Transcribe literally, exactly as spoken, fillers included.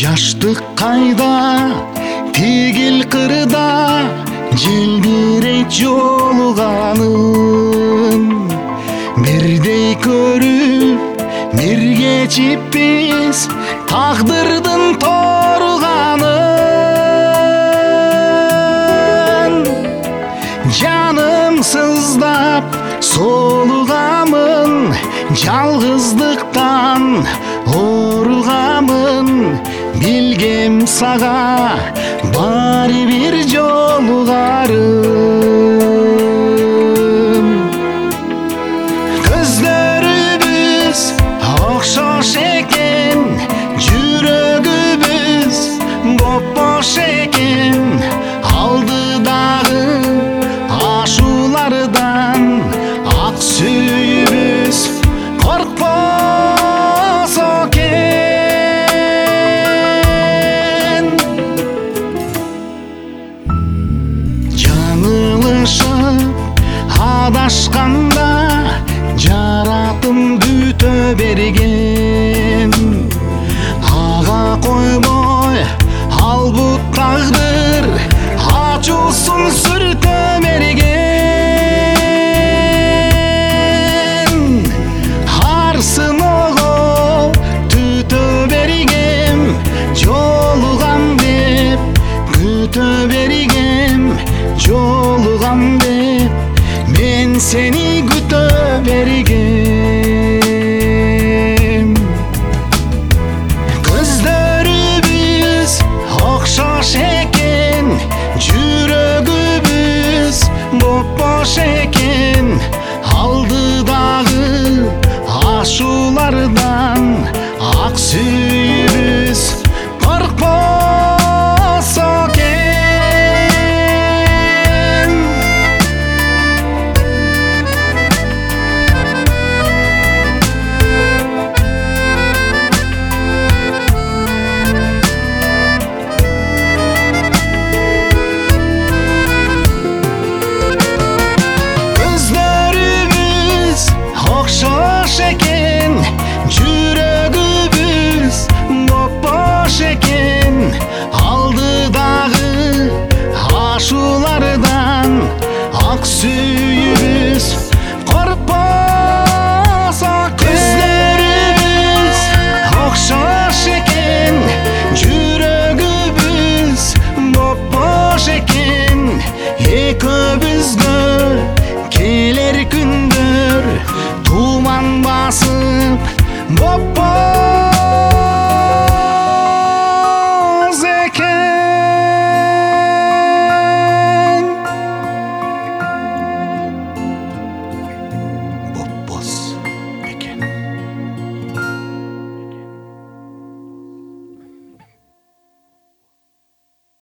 Жаштык кайда, тигил кырда, желбирейт жолуганын. Бирдей көрүп, бирге чиппиз, тагдырдын торганын. Жаным сыздап, солугамын, жалгыздыктан ооругамын. Билгем сага баары бир жолугарым. Көздөрүбүз окшош экен, жүрөгүбүз бопбош экен. Алдыдагы ашуулардан ак сүйүүбүз коркпос экен. Жаңылышып адашканда жаратым бүтө берген. Ага койбой албут тагдыр ачуусун сүртө берген. Арсыного түтө бергем, жолугам деп күтө бергем. Жолугам деп мен сени күтө бергем. Көздөрүбүз окшош экен, жүрөгүбүз бопбош экен. Алдыдагы ашуулардан ак сүйүүбүз коркпос экен. Көздөрүбүз окшош экен, жүрөгүбүз бопбош экен. Алдыдагы ашуулардан ак сүйүүбүз коркпос экен. Көздөрүбүз окшош экен, жүрөгүбүз бопбош экен. Экөөбүзгө келер күндөр туман басып бопбош